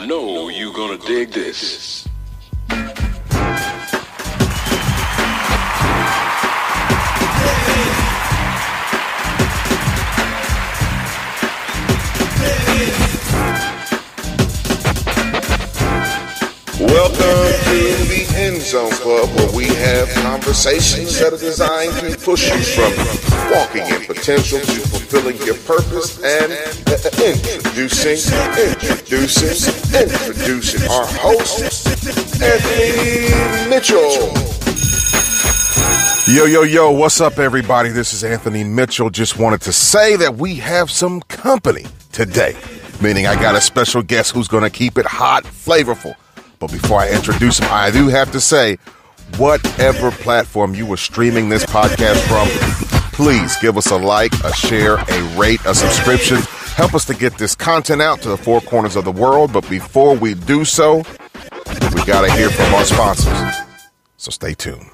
know you're gonna dig this. Welcome to the End Zone Club, where we have conversations that are designed to push you from walking in potential to fulfilling your purpose. And introducing our host, Anthony Mitchell. Yo, what's up, everybody? This is Anthony Mitchell. Just wanted to say that we have some company today, meaning I got a special guest who's going to keep it hot, flavorful. But before I introduce him, I do have to say, whatever platform you were streaming this podcast from, please give us a like, a share, a rate, a subscription. Help us to get this content out to the four corners of the world. But before we do so, we got to hear from our sponsors. So stay tuned.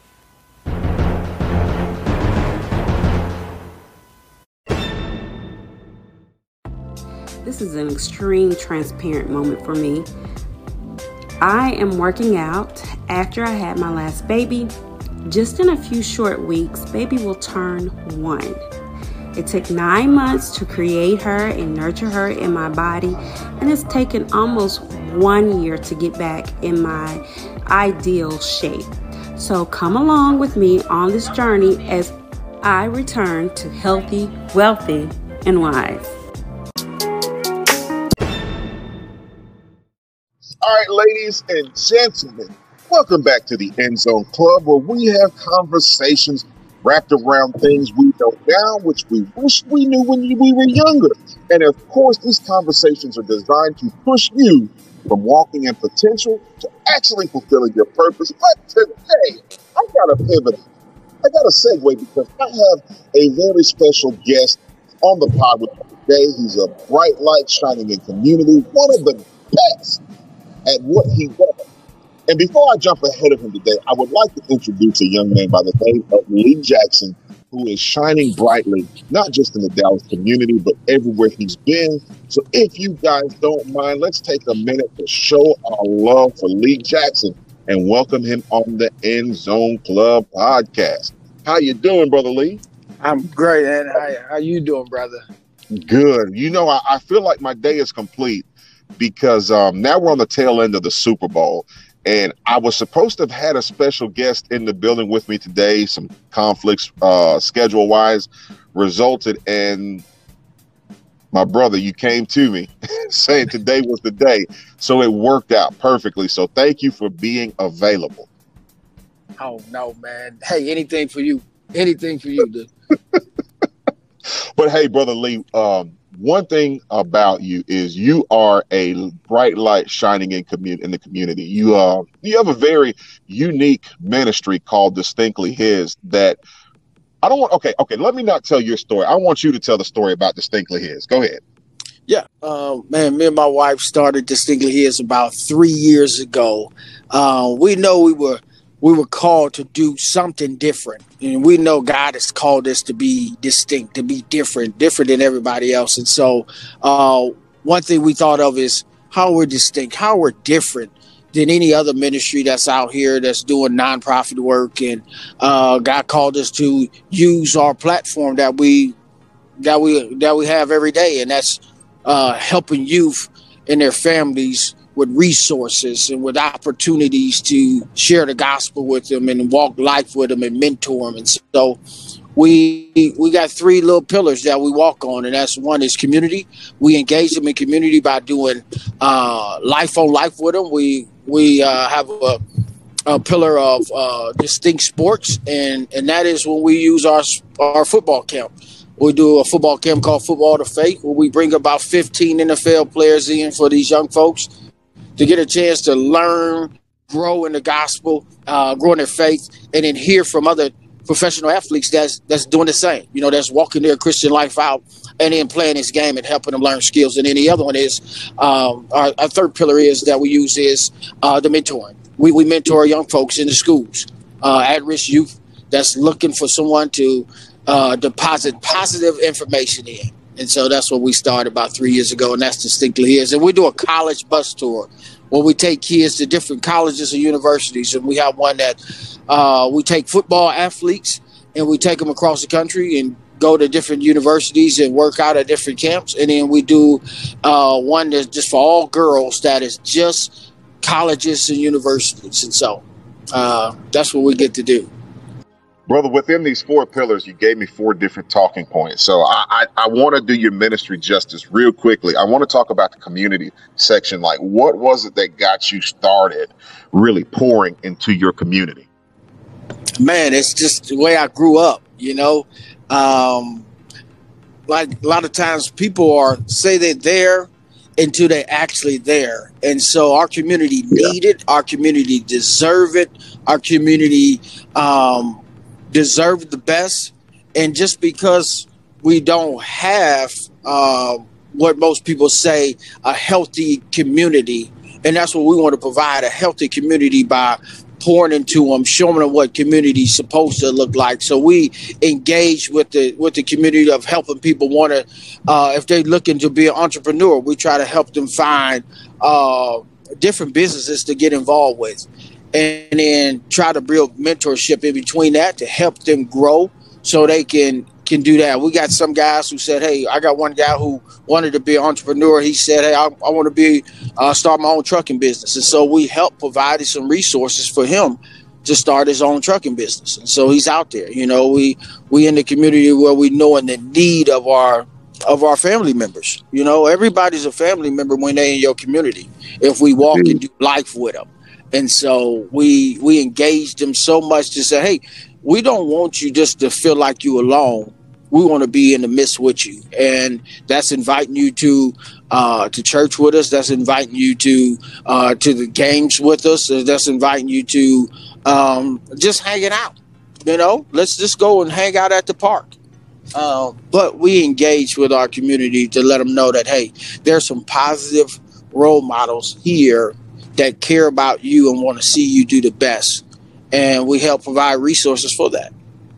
This is an extreme transparent moment for me. I am working out after I had my last baby. Just in a few short weeks, baby will turn 1. It took 9 months to create her and nurture her in my body, and it's taken almost 1 year to get back in my ideal shape. So come along with me on this journey as I return to healthy, wealthy, and wise. All right, ladies and gentlemen, welcome back to the End Zone Club, where we have conversations wrapped around things we know now, which we wish we knew when we were younger. And of course, these conversations are designed to push you from walking in potential to actually fulfilling your purpose. But today, I got a pivot. I got a segue because I have a very special guest on the pod with me today. He's a bright light shining in community, one of the best at what he does. And before I jump ahead of him today, I would like to introduce a young man by the name of Lee Jackson, who is shining brightly, not just in the Dallas community, but everywhere he's been. So if you guys don't mind, let's take a minute to show our love for Lee Jackson and welcome him on the End Zone Club podcast. How you doing, Brother Lee? I'm great, man. How you doing, brother? Good. You know, I feel like my day is complete because now we're on the tail end of the Super Bowl, and I was supposed to have had a special guest in the building with me today. Some conflicts schedule-wise resulted in, my brother, you came to me saying today was the day, so it worked out perfectly. So thank you for being available. Oh, no, man. Hey, anything for you. Anything for you, dude. But hey, Brother Lee, one thing about you is you are a bright light shining in the community. You have a very unique ministry called Distinctly His that I don't want. Okay. Let me not tell your story. I want you to tell the story about Distinctly His. Go ahead. Yeah, man, me and my wife started Distinctly His about 3 years ago. We know we were called to do something different. And we know God has called us to be distinct, to be different than everybody else. And so one thing we thought of is how we're distinct, how we're different than any other ministry that's out here that's doing nonprofit work. And God called us to use our platform that we have every day. And that's helping youth and their families with resources and with opportunities to share the gospel with them and walk life with them and mentor them. And so we got 3 little pillars that we walk on, and that's one is community. We engage them in community by doing life on life with them. We have a pillar of distinct sports, and that is when we use our football camp. We do a football camp called Football to Faith, where we bring about 15 NFL players in for these young folks to get a chance to learn, grow in the gospel, grow in their faith, and then hear from other professional athletes that's doing the same, that's walking their Christian life out and then playing this game and helping them learn skills. And then the other one is our third pillar is that we use is the mentoring. We mentor young folks in the schools, at-risk youth that's looking for someone to deposit positive information in. And so that's what we started about 3 years ago, and that's Distinctly His. And we do a college bus tour where we take kids to different colleges and universities. And we have one that we take football athletes and we take them across the country and go to different universities and work out at different camps. And then we do one that's just for all girls that is just colleges and universities. And so that's what we get to do. Brother, within these 4 pillars, you gave me 4 different talking points. So I want to do your ministry justice real quickly. I want to talk about the community section. Like, what was it that got you started really pouring into your community? Man, it's just the way I grew up, you know. Like a lot of times people say they're there until they're actually there. And so our community need it. Our community deserve it. Our community deserve the best. And just because we don't have what most people say, a healthy community, and that's what we want to provide, a healthy community by pouring into them, showing them what community is supposed to look like. So we engage with the community of helping people want to, if they're looking to be an entrepreneur, we try to help them find different businesses to get involved with, and then try to build mentorship in between that to help them grow so they can do that. We got some guys who said, hey, I got one guy who wanted to be an entrepreneur. He said, hey, I want to start my own trucking business. And so we helped provide some resources for him to start his own trucking business. And so he's out there. You know, we in the community where we know in the need of our family members. You know, everybody's a family member when they're in your community, if we walk and do life with them. And so we engage them so much to say, hey, we don't want you just to feel like you alone. We want to be in the midst with you. And that's inviting you to church with us. That's inviting you to the games with us. That's inviting you to just hanging out. You know, let's just go and hang out at the park. But we engage with our community to let them know that, hey, there's some positive role models here that care about you and want to see you do the best. And we help provide resources for that.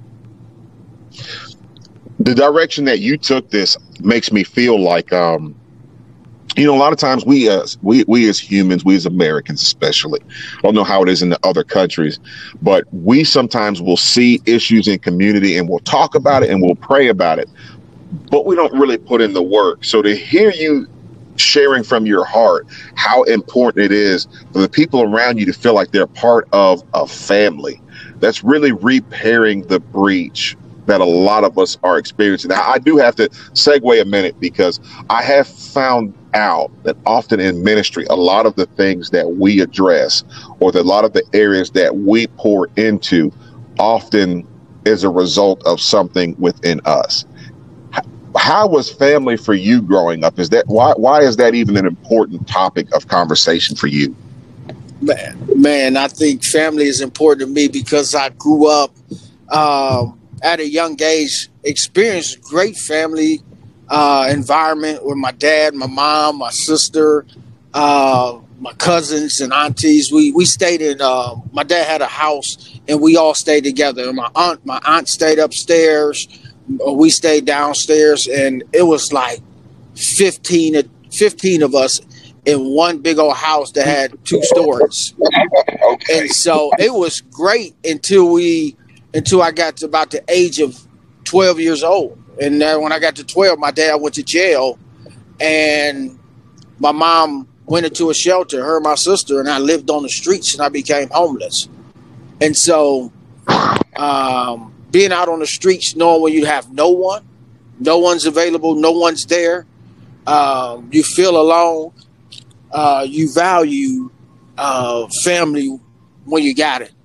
The direction that you took this makes me feel like, you know, a lot of times we as humans, we as Americans especially, I don't know how it is in the other countries, but we sometimes will see issues in community and we'll talk about it and we'll pray about it, but we don't really put in the work. So to hear you sharing from your heart how important it is for the people around you to feel like they're part of a family, that's really repairing the breach that a lot of us are experiencing. Now, I do have to segue a minute because I have found out that often in ministry, a lot of the things that we address or a lot of the areas that we pour into often is a result of something within us. How was family for you growing up? Is that why is that even an important topic of conversation for you? Man, I think family is important to me because I grew up at a young age, experienced great family environment with my dad, my mom, my sister, my cousins and aunties. We stayed in. My dad had a house, and we all stayed together. And my aunt stayed upstairs. We stayed downstairs, and it was like 15 of us in one big old house that had 2 stories. Okay. And so it was great until I got to about the age of 12 years old. And then when I got to 12, my dad went to jail, and my mom went into a shelter, her and my sister, and I lived on the streets, and I became homeless. And so being out on the streets, knowing when you have no one's available, no one's there, you feel alone, you value family when you got it.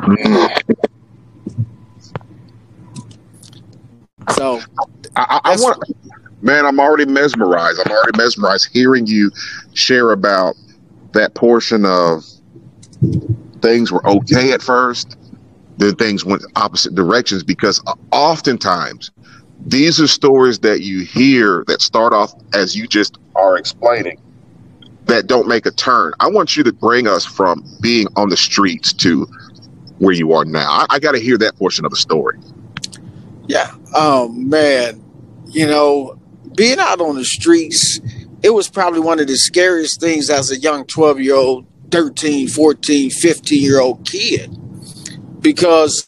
So I want, man, I'm already mesmerized. Hearing you share about that portion of things were okay at first, then things went opposite directions, because oftentimes these are stories that you hear that start off as you just are explaining that don't make a turn. I want you to bring us from being on the streets to where you are now. I got to hear that portion of the story. Yeah. Oh, man. You know, being out on the streets, it was probably one of the scariest things as a young 12-year-old, 13, 14, 15-year-old kid. Because,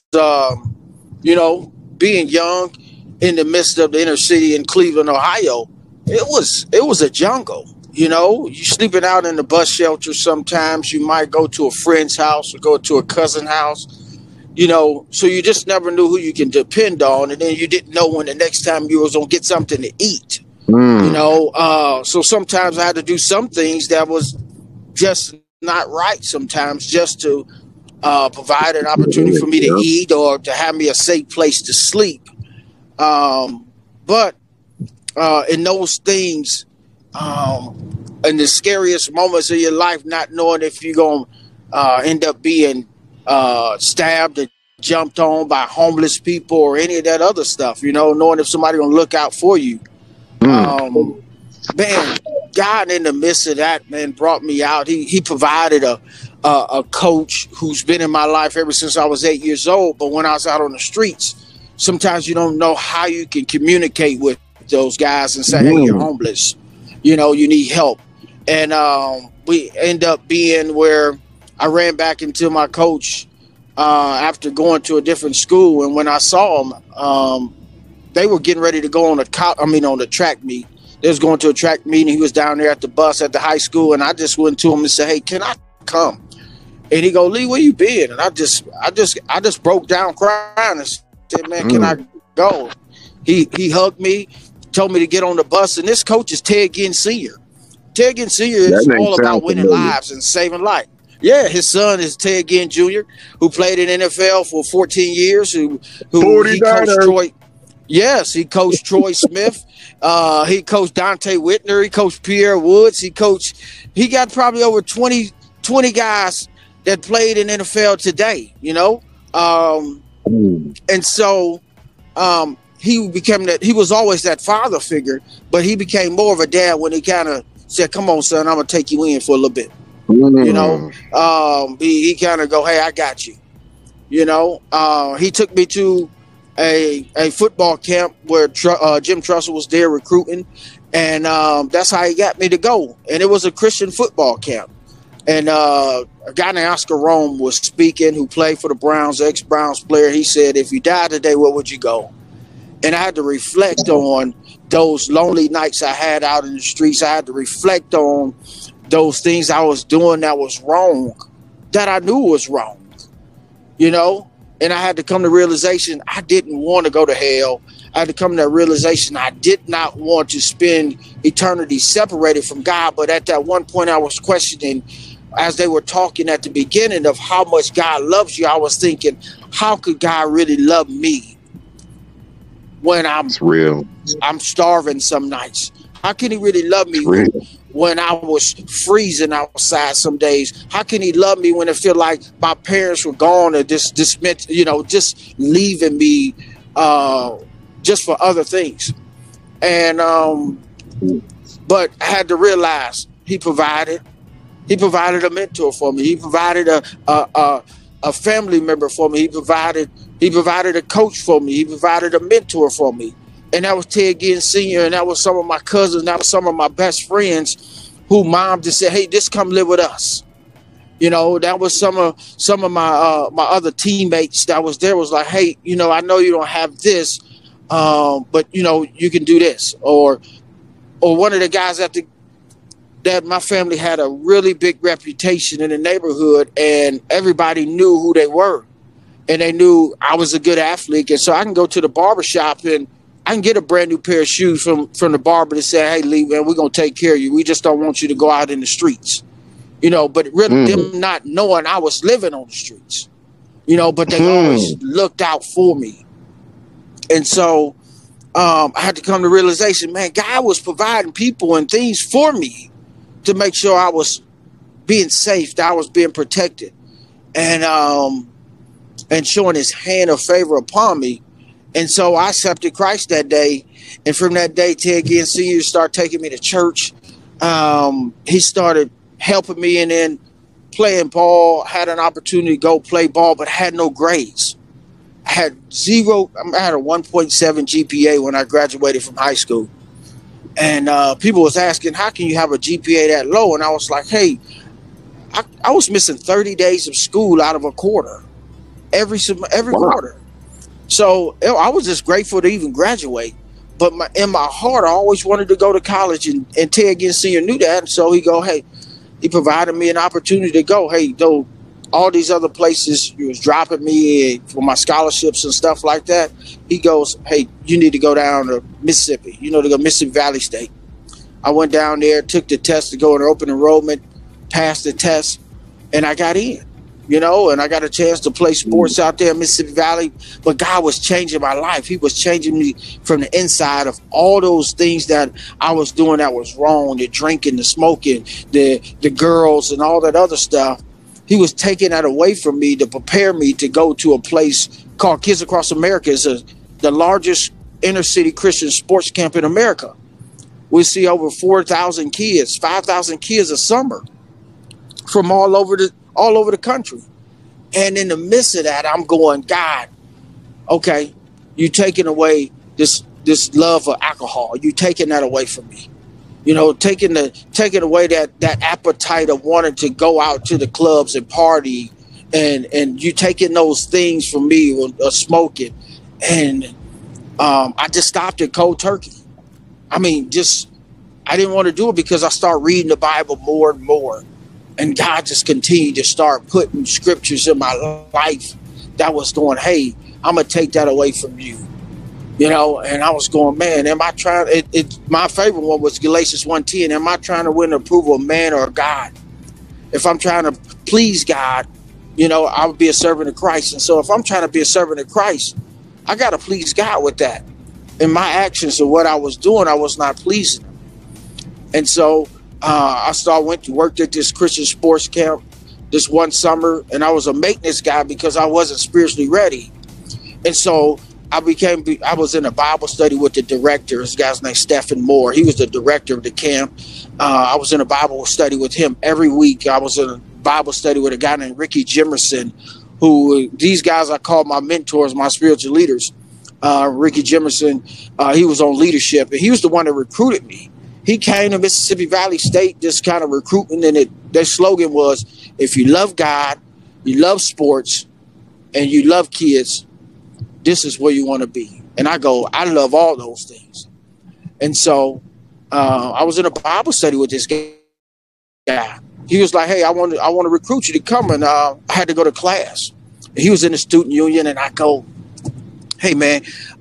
being young in the midst of the inner city in Cleveland, Ohio, it was a jungle. You sleeping out in the bus shelter sometimes. You might go to a friend's house or go to a cousin's house. So you just never knew who you can depend on. And then you didn't know when the next time you was going to get something to eat. So sometimes I had to do some things that was just not right sometimes just to provide an opportunity for me to eat or to have me a safe place to sleep. But in those things, in the scariest moments of your life, not knowing if you're going to end up being stabbed and jumped on by homeless people or any of that other stuff, knowing if somebody going to look out for you. Man, God in the midst of that, man, brought me out. He provided a coach who's been in my life ever since I was 8 years old. But when I was out on the streets, sometimes you don't know how you can communicate with those guys and say, hey, you're homeless. You need help. And we end up being where I ran back into my coach after going to a different school. And when I saw them, they were getting ready to go on the track meet. They was going to a track meeting. He was down there at the bus at the high school. And I just went to him and said, hey, can I come? And he go, Lee, where you been? And I just broke down crying and said, man, can I go? He hugged me, told me to get on the bus. And this coach is Ted Ginn Sr. Ted Ginn Sr. is all about winning lives and saving life. Yeah, his son is Ted Ginn Jr., who played in NFL for 14 years, who he coached Troy. Yes, he coached Troy Smith. He coached Dante Whitner. He coached Pierre Woods. He got probably over 20 guys that played in NFL today, and so he was always that father figure, but he became more of a dad when he kind of said, come on, son, I'm going to take you in for a little bit. He kind of go, hey, I got you. He took me to a football camp where Jim Tressel was there recruiting, and that's how he got me to go. And it was a Christian football camp. And a guy named Oscar Rome was speaking, who played for the Browns, ex-Browns player. He said, if you died today, where would you go? And I had to reflect on those lonely nights I had out in the streets. I had to reflect on those things I was doing that was wrong, that I knew was wrong, And I had to come to realization I didn't want to go to hell. I had to come to that realization I did not want to spend eternity separated from God. But at that one point I was questioning, as they were talking at the beginning of how much God loves you, I was thinking, how could God really love me when I'm starving some nights? How can he really love me when I was freezing outside some days? How can he love me when it feel like my parents were gone or just leaving me just for other things? And but I had to realize he provided a mentor for me. He provided a family member for me. He provided a coach for me. He provided a mentor for me. And that was Ted Ginn Sr., and that was some of my cousins, that was some of my best friends who mom just said, hey, just come live with us. That was some of my other teammates that was there was like, hey, I know you don't have this, but, you can do this. Or one of the guys that my family had a really big reputation in the neighborhood, and everybody knew who they were. And they knew I was a good athlete. And so I can go to the barbershop and I can get a brand new pair of shoes from the barber to say, hey, Lee, man, we're going to take care of you. We just don't want you to go out in the streets, but really them not knowing I was living on the streets, but they always looked out for me. And so I had to come to realization, man, God was providing people and things for me to make sure I was being safe, that I was being protected, and showing his hand of favor upon me. And so I accepted Christ that day. And from that day, Ted Ginn Sr. started taking me to church. He started helping me, and then playing ball. Had an opportunity to go play ball, but had no grades. I had a 1.7 GPA when I graduated from high school. And people was asking, how can you have a GPA that low? And I was like, hey, I was missing 30 days of school out of a quarter, every quarter. So I was just grateful to even graduate. But in my heart, I always wanted to go to college, and Ted Ginn Sr. knew that. And so he provided me an opportunity to go. Hey, though all these other places he was dropping me for my scholarships and stuff like that, he goes, hey, you need to go down to Mississippi, to go Mississippi Valley State. I went down there, took the test to go in open enrollment, passed the test, and I got in, and I got a chance to play sports out there in Mississippi Valley. But God was changing my life. He was changing me from the inside of all those things that I was doing that was wrong, the drinking, the smoking, the girls and all that other stuff. He was taking that away from me to prepare me to go to a place called Kids Across America. It's the largest inner city Christian sports camp in America. We see over 4,000 kids, 5,000 kids a summer from all over the country. And in the midst of that, I'm going, God, okay, you taking away this love of alcohol. You taking that away from me. Taking away that appetite of wanting to go out to the clubs and party, and you taking those things from me, smoking, and I just stopped it cold turkey. I didn't want to do it because I started reading the Bible more and more, and God just continued to start putting scriptures in my life that was going, hey, I'm gonna take that away from you. And I was going, man, am I trying? My favorite one was Galatians 1:10. Am I trying to win the approval of man or God? If I'm trying to please God, I would be a servant of Christ. And so if I'm trying to be a servant of Christ, I got to please God with that. In my actions of what I was doing, I was not pleasing him. And so I worked at this Christian sports camp this one summer, and I was a maintenance guy because I wasn't spiritually ready. And so I was in a Bible study with the director. This guy's named Stephen Moore. He was the director of the camp. I was in a Bible study with him every week. I was in a Bible study with a guy named Ricky Jimerson, who these guys I call my mentors, my spiritual leaders. Ricky Jimerson, he was on leadership, and he was the one that recruited me. He came to Mississippi Valley State just kind of recruiting, and their slogan was, if you love God, you love sports, and you love kids, this is where you want to be. And I go, I love all those things. And so I was in a Bible study with this guy. He was like, hey, I want to recruit you to come. And I had to go to class. He was in the student union, and I go, hey, man,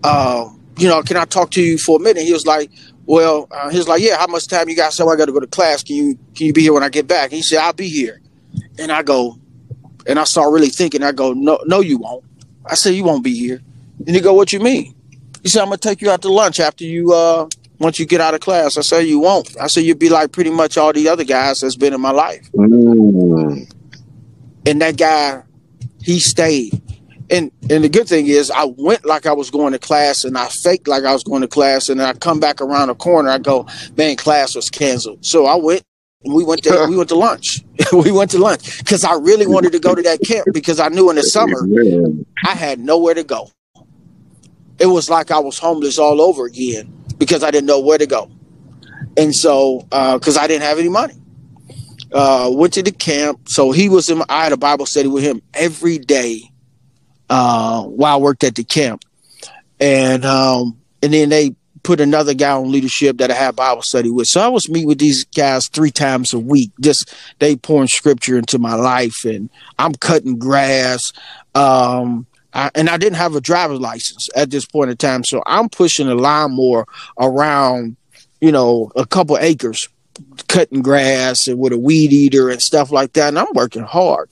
can I talk to you for a minute? He was like, well, yeah, how much time you got? So I got to go to class. Can you be here when I get back? And he said, I'll be here. And I go, and I start really thinking, I go, no, you won't. I said, you won't be here. And he go, what you mean? He said, I'm going to take you out to lunch after you, once you get out of class. I said, you won't. I said, you'll be like pretty much all the other guys that's been in my life. Mm. And that guy, he stayed. And the good thing is I went like I was going to class, and I faked like I was going to class. And then I come back around the corner. I go, man, class was canceled. So I went. And we went to lunch. We went to lunch because I really wanted to go to that camp because I knew in the summer I had nowhere to go. It was like I was homeless all over again because I didn't know where to go. And so, because I didn't have any money, went to the camp. So I had a Bible study with him every day while I worked at the camp. And then they put another guy on leadership that I had Bible study with. So I was meeting with these guys 3 times a week. Just they pouring scripture into my life, and I'm cutting grass. And I didn't have a driver's license at this point in time. So I'm pushing a lawnmower around, a couple acres, cutting grass and with a weed eater and stuff like that. And I'm working hard.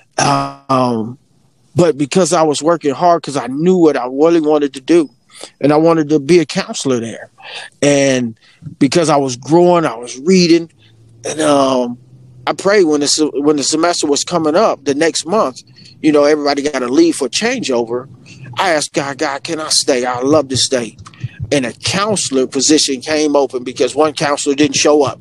But because I was working hard, because I knew what I really wanted to do, and I wanted to be a counselor there. And because I was growing, I was reading, and I prayed when the semester was coming up the next month, everybody got to leave for changeover. I asked God, can I stay? I love to stay. And a counselor position came open because one counselor didn't show up.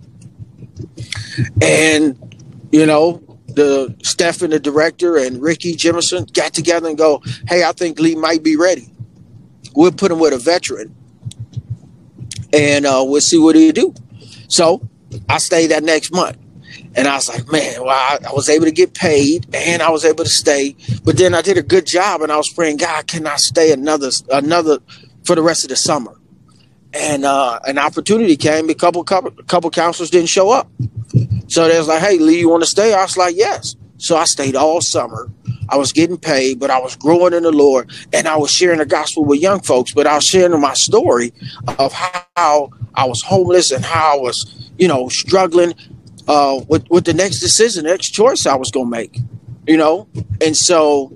And, the Stephen, the director, and Ricky Jimerson got together and go, hey, I think Lee might be ready. We'll put him with a veteran. and we'll see what he do. So I stayed that next month. And I was like, man, well, I was able to get paid and I was able to stay. But then I did a good job and I was praying, God, can I stay another for the rest of the summer? And an opportunity came. A couple counselors didn't show up. So they was like, hey, Lee, you want to stay? I was like, yes. So I stayed all summer. I was getting paid, but I was growing in the Lord. And I was sharing the gospel with young folks. But I was sharing my story of how I was homeless and how I was, struggling with the next decision, the next choice I was going to make, And so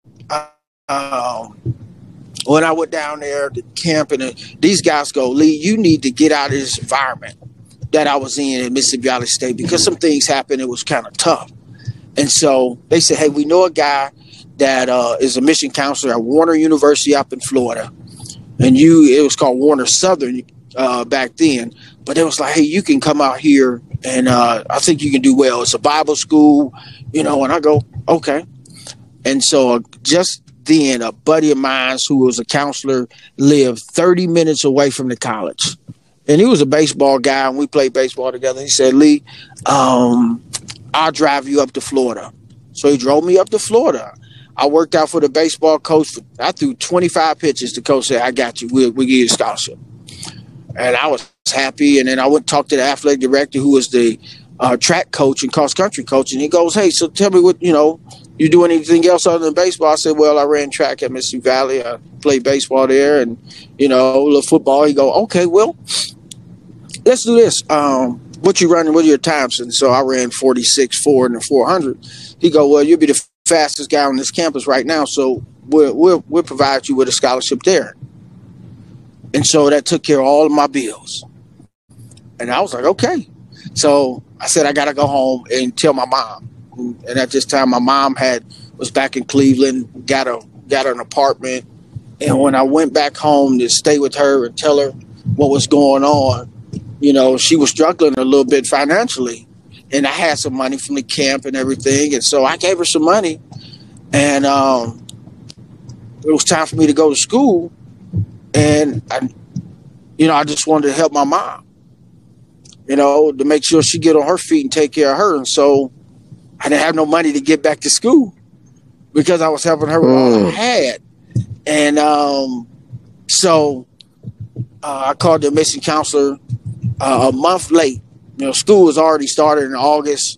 when I went down there to camp, and these guys go, Lee, you need to get out of this environment that I was in Mississippi Valley State because some things happened. It was kind of tough. And so they said, hey, we know a guy that is a mission counselor at Warner University up in Florida. And it was called Warner Southern back then. But it was like, hey, you can come out here and I think you can do well. It's a Bible school, and I go, okay. And so just then a buddy of mine who was a counselor lived 30 minutes away from the college. And he was a baseball guy, and we played baseball together. He said, Lee, I'll drive you up to Florida. So he drove me up to Florida. I worked out for the baseball coach. I threw 25 pitches. The coach said, I got you. We'll give you a scholarship. And I was happy. And then I went and talked to the athletic director, who was the track coach and cross country coach. And he goes, hey, so tell me what, you do anything else other than baseball? I said, well, I ran track at Mississippi Valley. I played baseball there and, a little football. He go, okay, well, let's do this. What you running? What are your times? And so I ran 46.4 in the 400. He go, well, you'll be the fastest guy on this campus right now. So we'll provide you with a scholarship there. And so that took care of all of my bills. And I was like, okay. So I said, I got to go home and tell my mom. And at this time, my mom was back in Cleveland, got an apartment. And when I went back home to stay with her and tell her what was going on, she was struggling a little bit financially. And I had some money from the camp and everything. And so I gave her some money. And it was time for me to go to school. And, I just wanted to help my mom, to make sure she get on her feet and take care of her. And so I didn't have no money to get back to school because I was helping her with all I had. And so I called the mission counselor a month late. School was already started in August.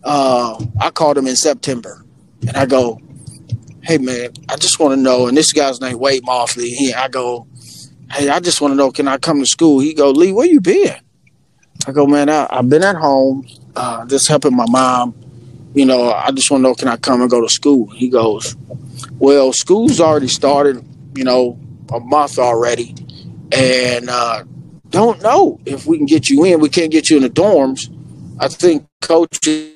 I called him in September. And I go, hey, man, I just want to know. And this guy's name Wade Mosley. I go, hey, I just want to know, can I come to school? He go, Lee, where you been? I go, man, I've been at home just helping my mom. I just want to know, can I come and go to school? He goes, well, school's already started, a month already. And don't know if we can get you in. We can't get you in the dorms. I think coaches,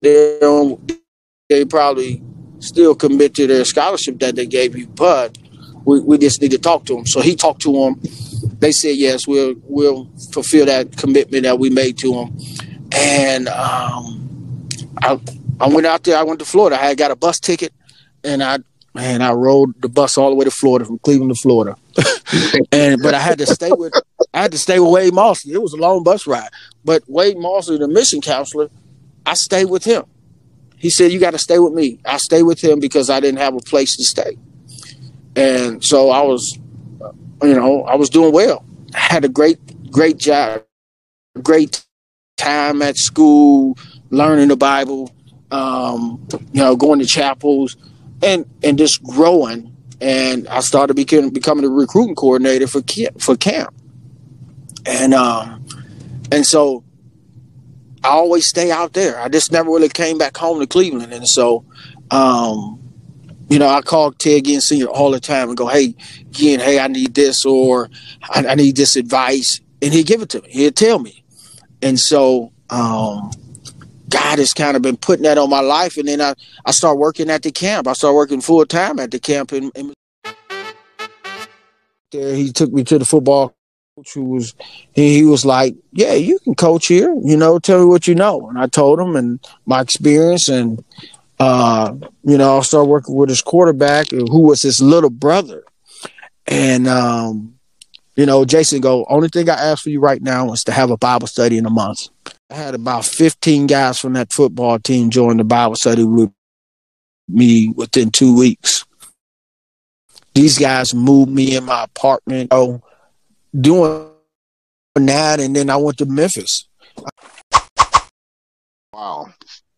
they probably still commit to their scholarship that they gave you, but we just need to talk to them. So he talked to them. They said, yes, we'll fulfill that commitment that we made to them. And I went out there. I went to Florida. I had got a bus ticket, and I rode the bus all the way to Florida, from Cleveland to Florida. But I had to stay with Wade Mosley. It was a long bus ride. But Wade Mosley, the mission counselor, I stayed with him. He said, you got to stay with me. I stayed with him because I didn't have a place to stay. And so I was doing well. I had a great job, great time at school, learning the Bible, going to chapels and just growing. And I started becoming a recruiting coordinator for camp. And so I always stay out there. I just never really came back home to Cleveland. And so, I call Ted Ginn Sr. all the time and go, hey, Ginn, hey, I need this, or I need this advice. And he'd give it to me. He'd tell me. And so God has kind of been putting that on my life. And then I started working at the camp. I started working full time at the camp. And there he took me to the football coach he was like, yeah, you can coach here, tell me what you know. And I told him and my experience, and I started working with his quarterback, who was his little brother. And Jason go, only thing I ask for you right now is to have a Bible study in a month. I had about 15 guys from that football team join the Bible study with me within 2 weeks. These guys moved me in my apartment, doing that, and then I went to Memphis. Wow.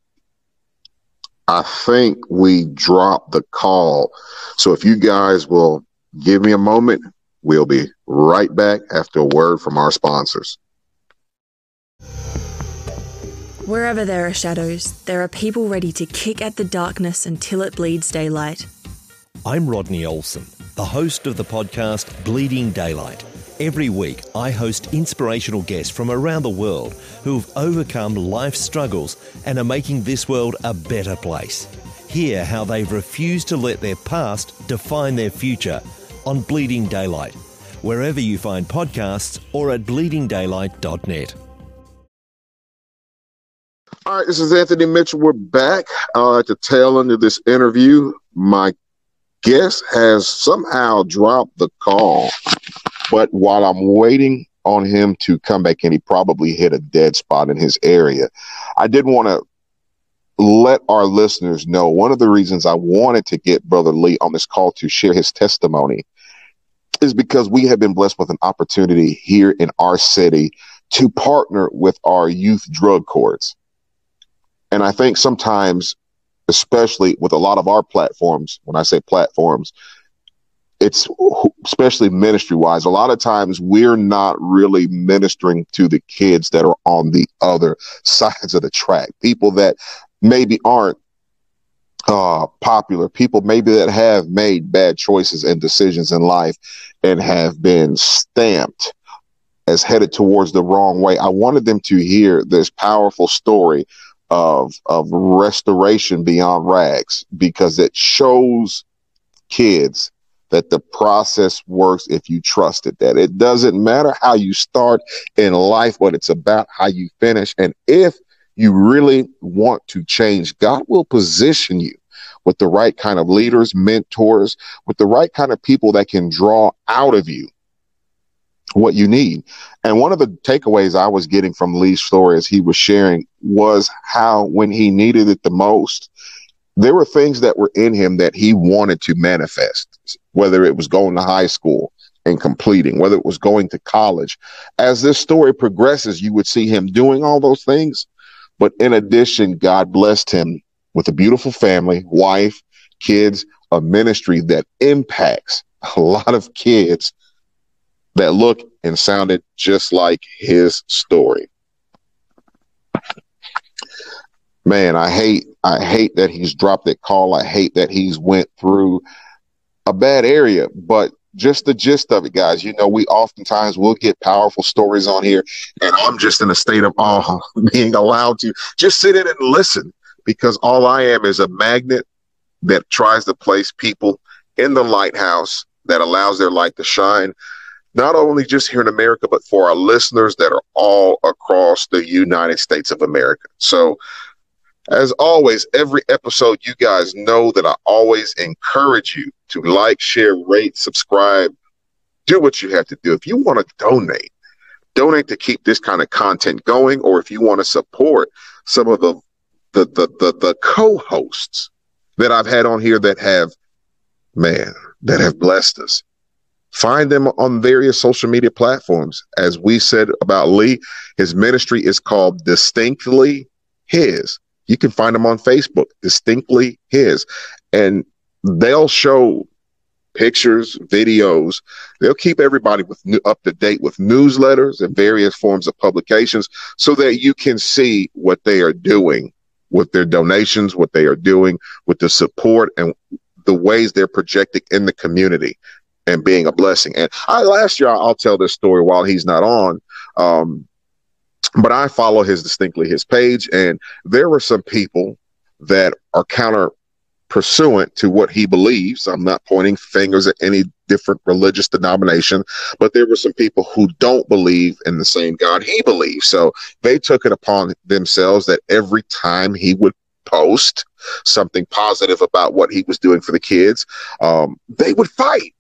I think we dropped the call. So if you guys will give me a moment, we'll be right back after a word from our sponsors. Wherever there are shadows, there are people ready to kick at the darkness until it bleeds daylight. I'm Rodney Olson, the host of the podcast Bleeding Daylight. Every week, I host inspirational guests from around the world who've overcome life's struggles and are making this world a better place. Hear how they've refused to let their past define their future on Bleeding Daylight, wherever you find podcasts or at bleedingdaylight.net. All right, this is Anthony Mitchell. We're back at the tail end of this interview. My guest has somehow dropped the call, but while I'm waiting on him to come back in, he probably hit a dead spot in his area. I did want to let our listeners know one of the reasons I wanted to get Brother Lee on this call to share his testimony is because we have been blessed with an opportunity here in our city to partner with our youth drug courts. And I think sometimes, especially with a lot of our platforms, when I say platforms, it's especially ministry wise, a lot of times we're not really ministering to the kids that are on the other sides of the track, people that maybe aren't popular, people maybe that have made bad choices and decisions in life and have been stamped as headed towards the wrong way. I wanted them to hear this powerful story of restoration beyond rags, because it shows kids that the process works if you trust it, that it doesn't matter how you start in life, but it's about how you finish. And if you really want to change, God will position you with the right kind of leaders, mentors, with the right kind of people that can draw out of you what you need. And one of the takeaways I was getting from Lee's story as he was sharing was how when he needed it the most, there were things that were in him that he wanted to manifest, whether it was going to high school and completing, whether it was going to college. As this story progresses, you would see him doing all those things. But in addition, God blessed him with a beautiful family, wife, kids, a ministry that impacts a lot of kids that look and sounded just like his story. Man, I hate that he's dropped that call. I hate that he's went through a bad area, but just the gist of it, guys, we oftentimes will get powerful stories on here, and I'm just in a state of awe being allowed to just sit in and listen, because all I am is a magnet that tries to place people in the lighthouse that allows their light to shine, not only just here in America, but for our listeners that are all across the United States of America. So, as always, every episode, you guys know that I always encourage you to like, share, rate, subscribe, do what you have to do. If you want to donate to keep this kind of content going, or if you want to support some of the co-hosts that I've had on here that have blessed us. Find them on various social media platforms. As we said about Lee, his ministry is called Distinctly His. You can find them on Facebook, Distinctly His. And they'll show pictures, videos. They'll keep everybody up to date with newsletters and various forms of publications so that you can see what they are doing with their donations, what they are doing with the support, and the ways they're projecting in the community and being a blessing. And last year, I'll tell this story while he's not on, but I follow Distinctly His page, and there were some people that are counter pursuant to what he believes. I'm not pointing fingers at any different religious denomination, but there were some people who don't believe in the same God he believes. So they took it upon themselves that every time he would post something positive about what he was doing for the kids, they would fight.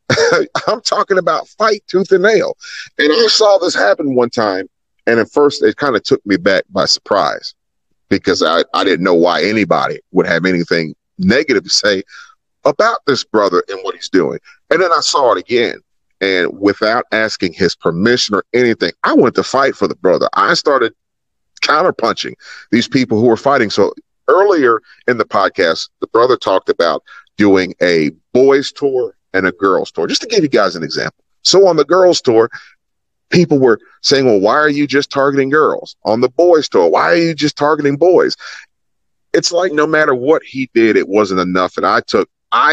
I'm talking about fight tooth and nail. And I saw this happen one time. And at first, it kind of took me back by surprise because I didn't know why anybody would have anything negative to say about this brother and what he's doing. And then I saw it again. And without asking his permission or anything, I went to fight for the brother. I started counterpunching these people who were fighting. So earlier in the podcast, the brother talked about doing a boys tour and a girls tour, just to give you guys an example. So on the girls tour, people were saying, well, why are you just targeting girls? On the boys tour, why are you just targeting boys? It's like no matter what he did, it wasn't enough. And I took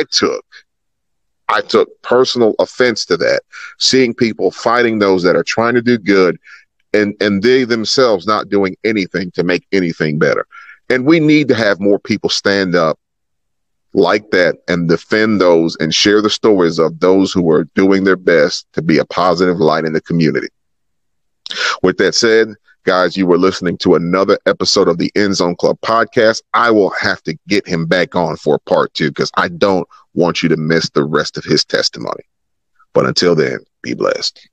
personal offense to that, seeing people fighting those that are trying to do good and they themselves not doing anything to make anything better. And we need to have more people stand up like that and defend those and share the stories of those who are doing their best to be a positive light in the community. With that said, guys, you were listening to another episode of the End Zone Club podcast. I will have to get him back on for part 2 because I don't want you to miss the rest of his testimony. But until then, be blessed.